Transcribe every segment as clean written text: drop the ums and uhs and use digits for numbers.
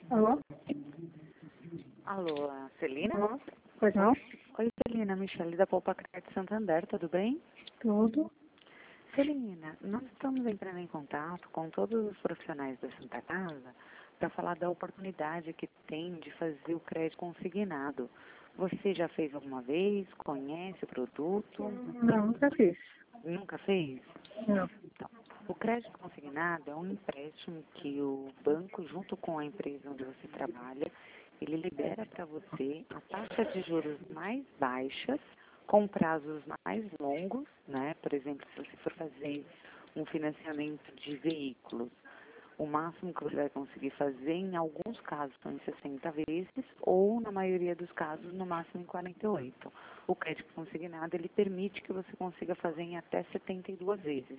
Alô? Alô, a Celina? Alô? Pois não? Oi, Celina, Michele da Poupa Crédito Santander, tudo bem? Tudo. Celina, nós estamos entrando em contato com todos os profissionais da Santa Casa para falar da oportunidade que tem de fazer o crédito consignado. Você já fez alguma vez? Conhece o produto? Não, nunca fiz. Nunca fez? Não. Então, o crédito consignado é um empréstimo que o banco, junto com a empresa onde você trabalha, ele libera para você a taxa de juros mais baixas, com prazos mais longos, né? Por exemplo, se você for fazer um financiamento de veículos, o máximo que você vai conseguir fazer, em alguns casos, são em 60 vezes, ou, na maioria dos casos, no máximo em 48. O crédito consignado, ele permite que você consiga fazer em até 72 vezes.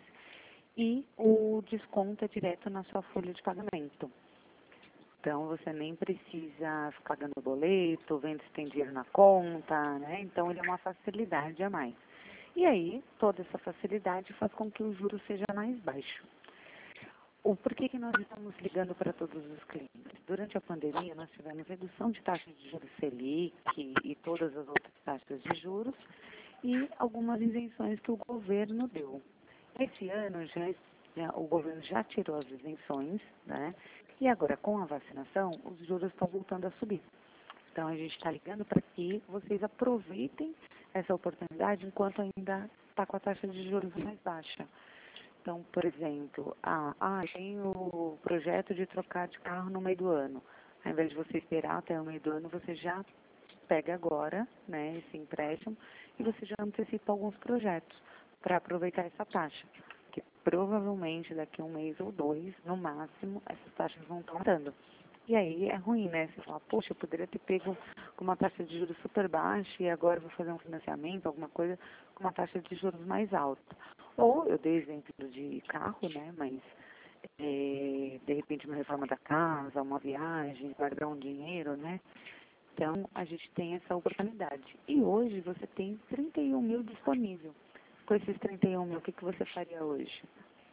E o desconto é direto na sua folha de pagamento. Então, você nem precisa ficar pagando boleto, vendo se tem dinheiro na conta, né? Então, ele é uma facilidade a mais. E aí, toda essa facilidade faz com que o juro seja mais baixo. O porquê que nós estamos ligando para todos os clientes? Durante a pandemia, nós tivemos redução de taxas de juros Selic e todas as outras taxas de juros e algumas isenções que o governo deu. Esse ano, o governo já tirou as isenções, né? E agora, com a vacinação, os juros estão voltando a subir. Então, a gente está ligando para que vocês aproveitem essa oportunidade enquanto ainda está com a taxa de juros mais baixa. Então, por exemplo, tem o projeto de trocar de carro no meio do ano. Ao invés de você esperar até o meio do ano, você já pega agora, né, esse empréstimo e você já antecipa alguns projetos para aproveitar essa taxa. Que provavelmente daqui a um mês ou dois, no máximo, essas taxas vão estar aumentando. E aí é ruim, né? Você fala, poxa, eu poderia ter pego com uma taxa de juros super baixa e agora vou fazer um financiamento, alguma coisa, com uma taxa de juros mais alta. Ou eu dei exemplo de carro, né? Mas de repente uma reforma da casa, uma viagem, guardar um dinheiro, né? Então a gente tem essa oportunidade. E hoje você tem 31 mil disponível. Com esses 31 mil, o que você faria hoje?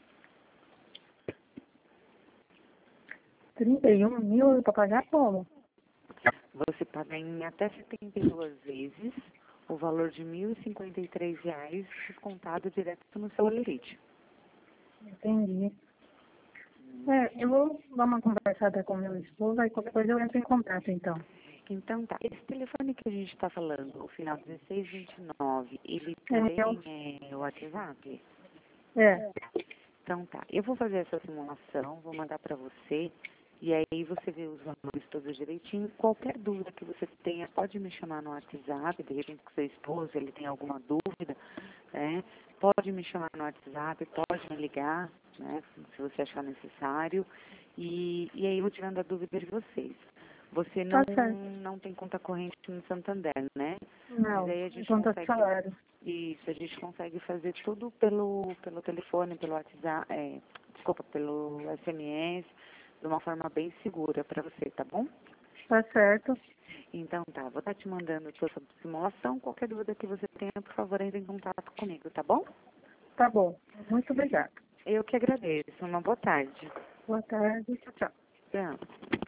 31 mil para pagar como? Você paga em até 72 vezes o valor de R$ 1.053 descontado direto no seu limite. Entendi. Eu vou dar uma conversada com meu esposo, aí qualquer coisa eu entro em contato, então. Então tá, esse telefone que a gente está falando, o final 1629, ele É também meu? é o WhatsApp? É. Então tá, eu vou fazer essa simulação, vou mandar para você, e aí você vê os valores todos direitinho. Qualquer dúvida que você tenha, pode me chamar no WhatsApp, de repente com seu esposo, ele tem alguma dúvida, né? Pode me chamar no WhatsApp, pode me ligar, né? Se você achar necessário. E aí eu vou tirando a dúvida de vocês. Você Tá certo. não tem conta corrente no Santander, né? Mas Não, aí a gente conta de consegue, salário. isso, a gente consegue fazer tudo pelo telefone, pelo WhatsApp, desculpa, pelo SMS, de uma forma bem segura para você, tá bom? Tá certo. Então tá, vou estar te mandando toda essa simulação. Qualquer dúvida que você tenha, por favor, entre em contato comigo, tá bom? Tá bom. Muito obrigada. Eu que agradeço. Uma boa tarde. Boa tarde. Tchau, tchau. Tchau.